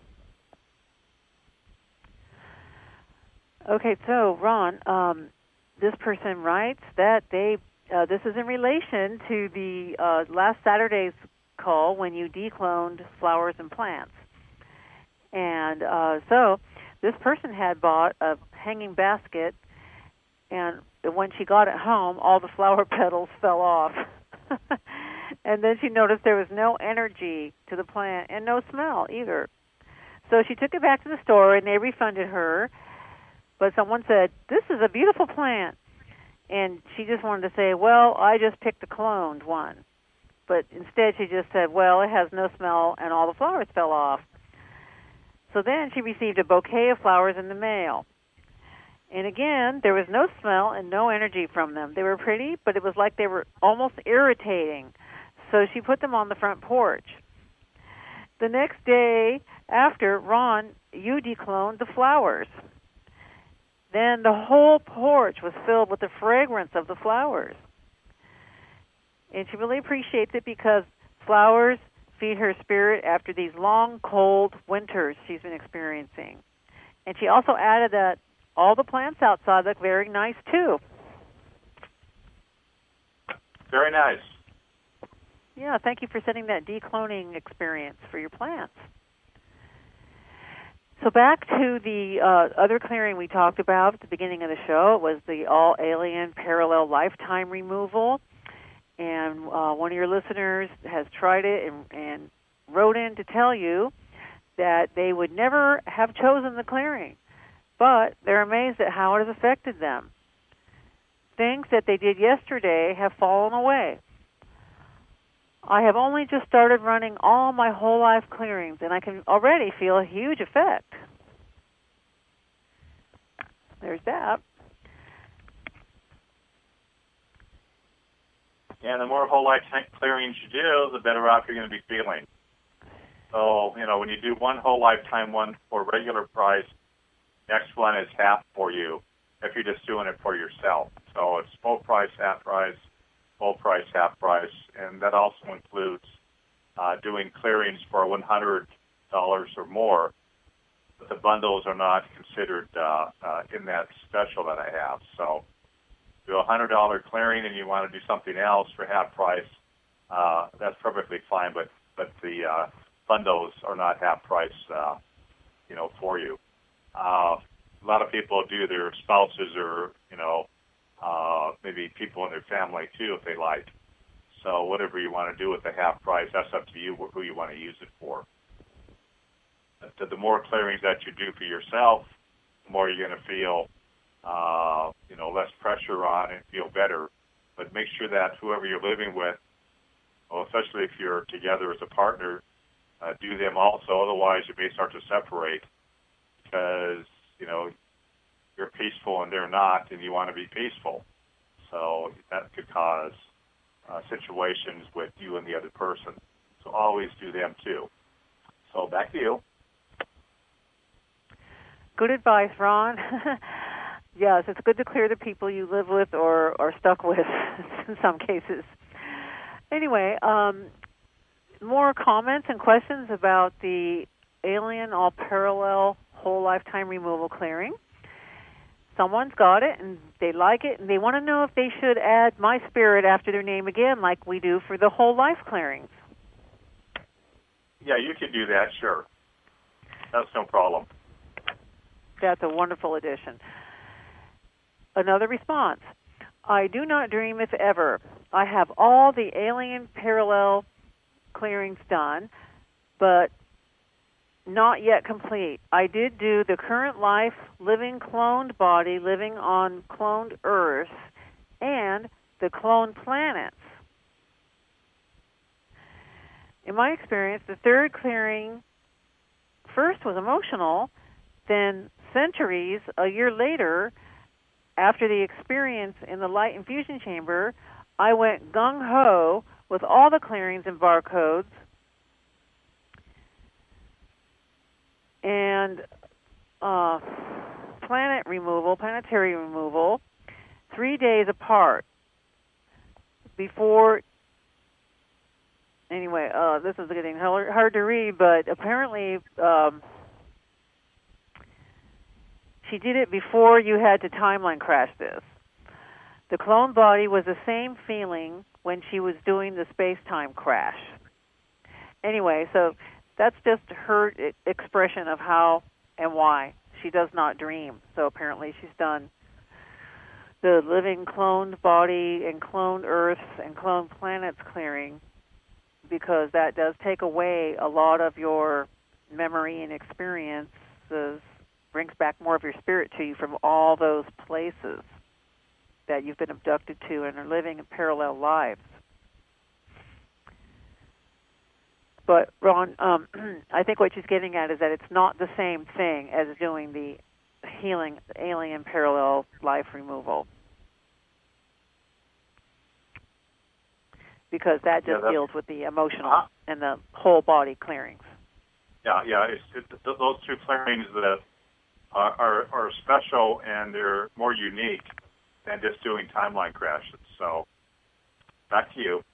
Okay, so Ron, um, this person writes that they uh, this is in relation to the uh, last Saturday's call when you decloned flowers and plants. And uh, so this person had bought a hanging basket, and when she got it home, all the flower petals fell off. And then she noticed there was no energy to the plant and no smell either. So she took it back to the store, and they refunded her. But someone said, "This is a beautiful plant." And she just wanted to say, "Well, I just picked a cloned one." But instead she just said, "Well, it has no smell and all the flowers fell off." So then she received a bouquet of flowers in the mail. And again, there was no smell and no energy from them. They were pretty, but it was like they were almost irritating. So she put them on the front porch. The next day after, Ron, you decloned the flowers. Then the whole porch was filled with the fragrance of the flowers. And she really appreciates it because flowers feed her spirit after these long, cold winters she's been experiencing. And she also added that all the plants outside look very nice, too. Very nice. Yeah, thank you for sending that decloning experience for your plants. So back to the uh, other clearing we talked about at the beginning of the show. It was the all-alien parallel lifetime removal. And uh, one of your listeners has tried it and, and wrote in to tell you that they would never have chosen the clearing, but they're amazed at how it has affected them. Things that they did yesterday have fallen away. I have only just started running all my whole life clearings, and I can already feel a huge effect. There's that. And the more whole life clearings you do, the better off you're going to be feeling. So, you know, when you do one whole lifetime one for regular price, next one is half for you if you're just doing it for yourself. So it's full price, half price, full price, half price, and that also includes uh, doing clearings for one hundred dollars or more. But the bundles are not considered uh, uh, in that special that I have. So do a one hundred dollars clearing and you want to do something else for half price, uh, that's perfectly fine, but, but the uh, bundles are not half price, uh, you know, for you. Uh, a lot of people do their spouses or, you know, uh, maybe people in their family too if they like. So whatever you want to do with the half price, that's up to you who you want to use it for. But the more clearings that you do for yourself, the more you're going to feel Uh, you know, less pressure on and feel better. But make sure that whoever you're living with, well, especially if you're together as a partner, uh, do them also. Otherwise, you may start to separate because, you know, you're peaceful and they're not, and you want to be peaceful. So that could cause uh, situations with you and the other person. So always do them too. So back to you. Good advice, Ron. Yes, it's good to clear the people you live with or are stuck with in some cases. Anyway, um, more comments and questions about the alien all parallel whole lifetime removal clearing. Someone's got it and they like it and they want to know if they should add my spirit after their name again like we do for the whole life clearings. Yeah, you can do that, sure. That's no problem. That's a wonderful addition. Another response. I do not dream if ever. I have all the alien parallel clearings done, but not yet complete. I did do the current life, living cloned body, living on cloned Earth, and the cloned planets. In my experience, the third clearing first was emotional, then centuries, a year later, after the experience in the light infusion chamber, I went gung-ho with all the clearings and barcodes. and uh, planet removal, planetary removal, three days apart before. Anyway, uh, this is getting hard, hard to read, but apparently um, she did it before you had to timeline crash this. The clone body was the same feeling when she was doing the space-time crash. Anyway, so that's just her expression of how and why she does not dream. So apparently she's done the living cloned body and cloned Earths and cloned planets clearing, because that does take away a lot of your memory and experiences, brings back more of your spirit to you from all those places that you've been abducted to and are living in parallel lives. But, Ron, um, I think what she's getting at is that it's not the same thing as doing the healing, alien parallel life removal. Because that just yeah, deals with the emotional uh, and the whole body clearings. Yeah, yeah, it's, it, those two clearings that are, are, are special and they're more unique than just doing timeline crashes. So, back to you.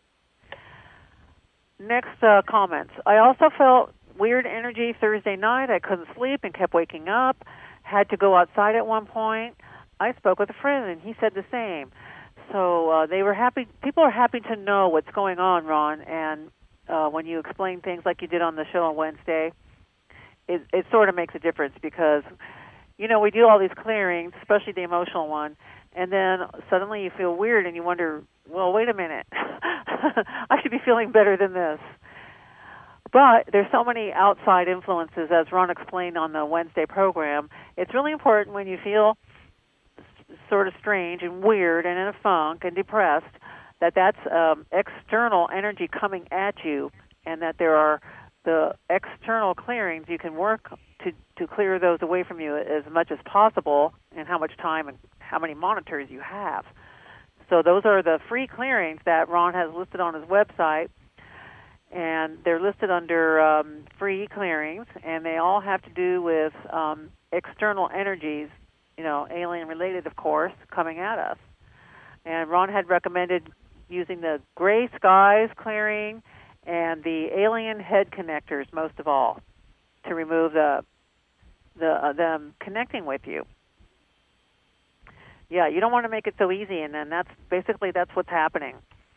Next uh, comments. I also felt weird energy Thursday night. I couldn't sleep and kept waking up. Had to go outside at one point. I spoke with a friend and he said the same. So uh, they were happy. People are happy to know what's going on, Ron. And uh, when you explain things like you did on the show on Wednesday, it, it sort of makes a difference because, you know, we do all these clearings, especially the emotional one, and then suddenly you feel weird and you wonder, well, wait a minute. I should be feeling better than this. But there's so many outside influences, as Ron explained on the Wednesday program. It's really important when you feel sort of strange and weird and in a funk and depressed, that that's um, external energy coming at you, and that there are the external clearings you can work to, to clear those away from you as much as possible, and how much time and how many monitors you have. So those are the free clearings that Ron has listed on his website, and they're listed under um, free clearings, and they all have to do with um, external energies, you know, alien-related, of course, coming at us. And Ron had recommended using the gray skies clearing and the alien head connectors, most of all, to remove the the uh, them connecting with you. Yeah, you don't want to make it so easy, and then that's basically that's what's happening.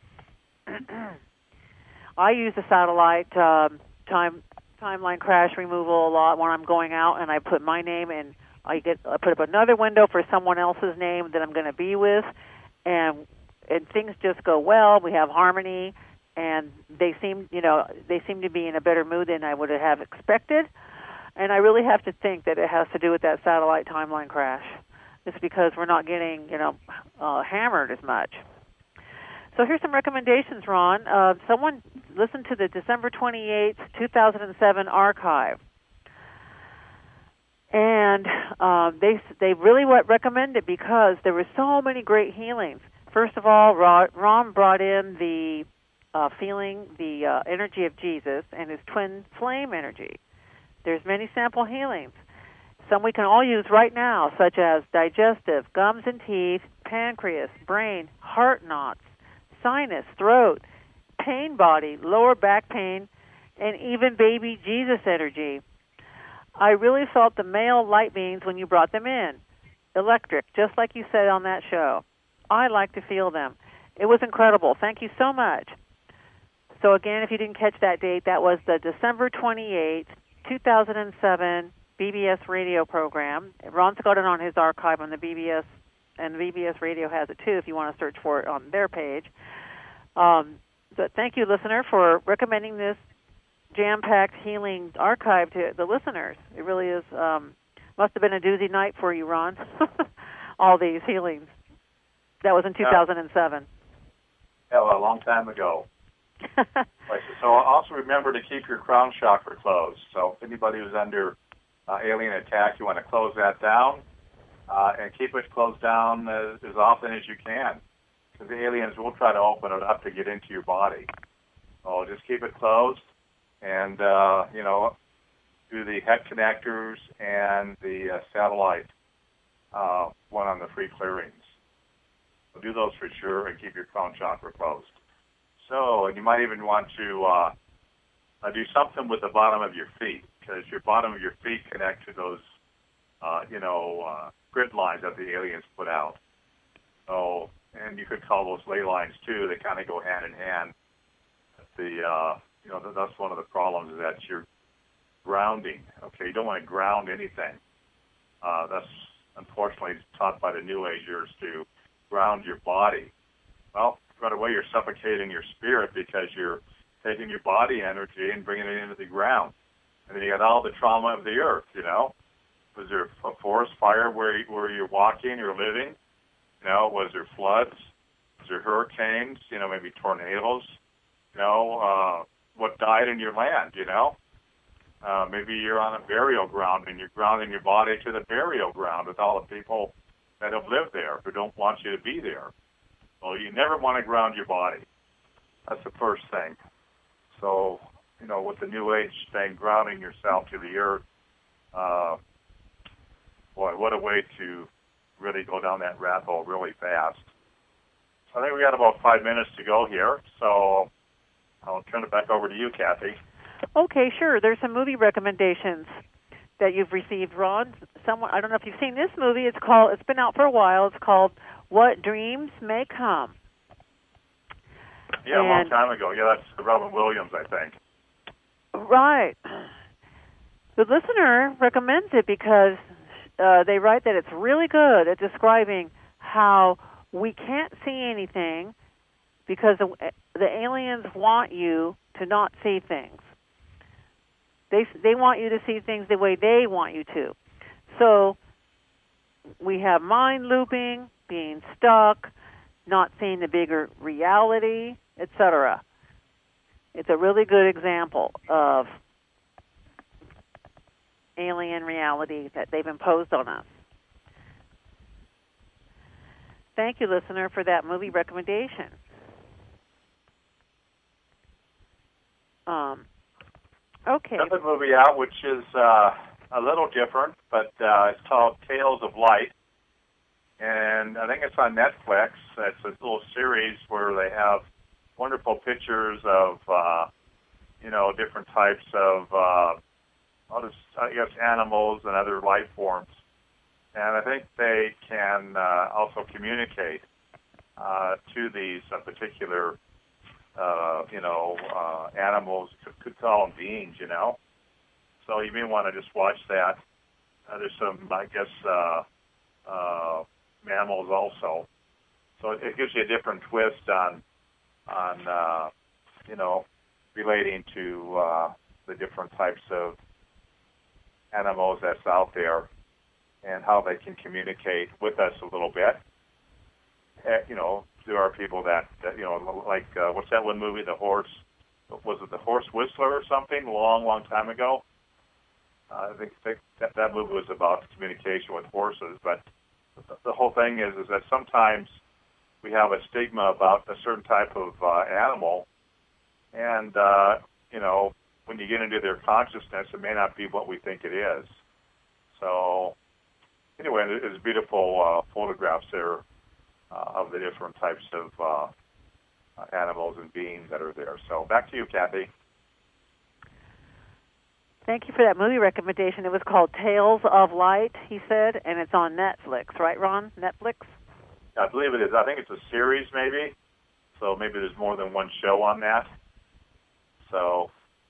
I use the satellite um, time timeline crash removal a lot when I'm going out, and I put my name in. I get I put up another window for someone else's name that I'm going to be with, and and things just go well. We have harmony, and they seem you know they seem to be in a better mood than I would have expected. And I really have to think that it has to do with that satellite timeline crash. It's because we're not getting you know uh, hammered as much. So here's some recommendations, Ron. Uh, someone listened to the December twenty-eighth, two thousand seven archive. And um, they they really recommend it because there were so many great healings. First of all, Ron brought in the uh, feeling, the uh, energy of Jesus and his twin flame energy. There's many sample healings. Some we can all use right now, such as digestive, gums and teeth, pancreas, brain, heart knots, sinus, throat, pain body, lower back pain, and even baby Jesus energy. I really felt the male light beams when you brought them in. Electric, just like you said on that show. I like to feel them. It was incredible. Thank you so much. So again, if you didn't catch that date, that was the December twenty-eighth, two thousand seven B B S radio program. Ron's got it on his archive on the B B S, and B B S Radio has it too if you want to search for it on their page. Um, but thank you, listener, for recommending this jam-packed healing archive to the listeners. It really is, um, must have been a doozy night for you, Ron, all these healings. That was in two thousand seven. Yeah, well, a long time ago. So also remember to keep your crown chakra closed. So if anybody who's under uh, alien attack, you want to close that down uh, and keep it closed down as, as often as you can, because the aliens will try to open it up to get into your body. So just keep it closed. And, uh, you know, do the head connectors and the uh, satellite uh, one on the free clearings. So do those for sure and keep your crown chakra closed. So, and you might even want to uh, uh, do something with the bottom of your feet, because your bottom of your feet connect to those, uh, you know, uh, grid lines that the aliens put out. So, and you could call those ley lines too. They kind of go hand in hand. The, uh, you know, that's one of the problems is that you're grounding. Okay, you don't want to ground anything. Uh, that's unfortunately taught by the New Agers to ground your body. Well, right away you're suffocating your spirit because you're taking your body energy and bringing it into the ground. And then you got all the trauma of the earth, you know. Was there a forest fire where, where you're walking, you're living? You know, was there floods? Was there hurricanes? You know, maybe tornadoes? You know, uh, what died in your land, you know? Uh, maybe you're on a burial ground and you're grounding your body to the burial ground with all the people that have lived there who don't want you to be there. Well, you never want to ground your body. That's the first thing. So, you know, with the New Age thing, grounding yourself to the earth, uh, boy, what a way to really go down that rat hole really fast. So I think we got about five minutes to go here, so I'll turn it back over to you, Kathy. Okay, sure. There's some movie recommendations that you've received, Ron. Someone, I don't know if you've seen this movie. It's called. It's been out for a while. It's called What Dreams May Come. Yeah, and, a long time ago. Yeah, that's Robin Williams, I think. Right. The listener recommends it because uh, they write that it's really good at describing how we can't see anything because the, the aliens want you to not see things. They they want you to see things the way they want you to. So we have mind looping, being stuck, not seeing the bigger reality, et cetera. It's a really good example of alien reality that they've imposed on us. Thank you, listener, for that movie recommendation. Um, okay. Another movie out, which is uh, a little different, but uh, it's called Tales of Light, and I think it's on Netflix. It's a little series where they have wonderful pictures of, uh, you know, different types of, uh, I'll just, I guess, animals and other life forms. And I think they can uh, also communicate uh, to these uh, particular, uh, you know, uh, animals, could, could call them beings, you know. So you may want to just watch that. Uh, there's some, I guess, uh, uh, mammals also. So it, it gives you a different twist on, on uh, you know, relating to uh, the different types of animals that's out there and how they can communicate with us a little bit. Uh, you know, there are people that, that you know, like, uh, what's that one movie, The Horse, was it The Horse Whistler or something, a long, long time ago? Uh, I think that, that movie was about communication with horses, but the whole thing is, is that sometimes we have a stigma about a certain type of uh, animal, and, uh, you know, when you get into their consciousness, it may not be what we think it is. So, anyway, there's beautiful uh, photographs there uh, of the different types of uh, animals and beings that are there. So, back to you, Kathy. Thank you for that movie recommendation. It was called Tales of Light, he said, and it's on Netflix, right, Ron? Netflix? I believe it is. I think it's a series, maybe. So maybe there's more than one show on that. So.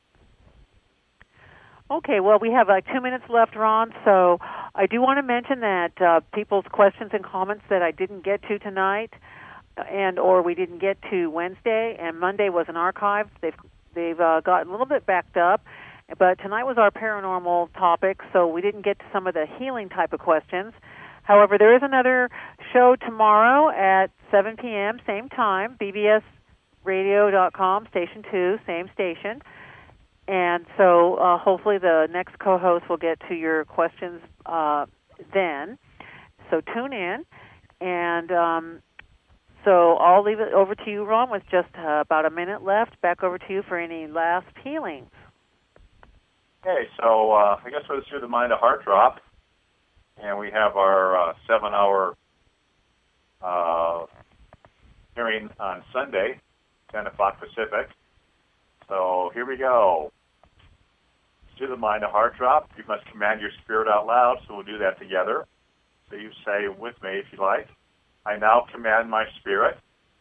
Okay, well, we have like two minutes left, Ron, so I do want to mention that uh, people's questions and comments that I didn't get to tonight and or we didn't get to Wednesday, and Monday was an archive. They've, they've uh, gotten a little bit backed up. But tonight was our paranormal topic, so we didn't get to some of the healing type of questions. However, there is another show tomorrow at seven p.m., same time, b b s radio dot com, Station two, same station. And so uh, hopefully the next co-host will get to your questions uh, then. So tune in. And um, so I'll leave it over to you, Ron, with just uh, about a minute left. Back over to you for any last healings. Okay, so uh, I guess let's do the Mind to Heart Drop. And we have our uh, seven-hour uh, hearing on Sunday, ten o'clock Pacific. So here we go. Let's do the Mind to Heart Drop. You must command your spirit out loud, so we'll do that together. So you say with me, if you like, I now command my spirit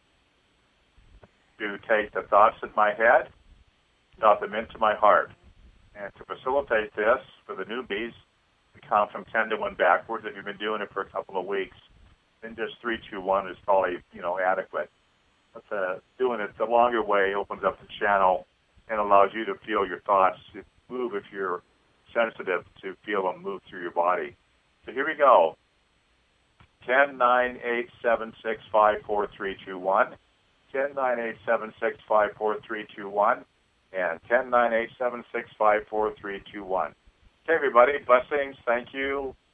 to take the thoughts in my head, drop them into my heart. And to facilitate this, for the newbies, we count from ten to one backwards. If you've been doing it for a couple of weeks, then just three, two, one is probably, you know, adequate. But uh, doing it the longer way opens up the channel and allows you to feel your thoughts move if you're sensitive to feel them move through your body. So here we go. ten, nine, eight, seven, six, five, four, three, two, one. ten, nine, eight, seven, six, five, four, three, two, one. And ten, nine, eight, seven, six, five, four, three, two, one. Okay, everybody, blessings. Thank you.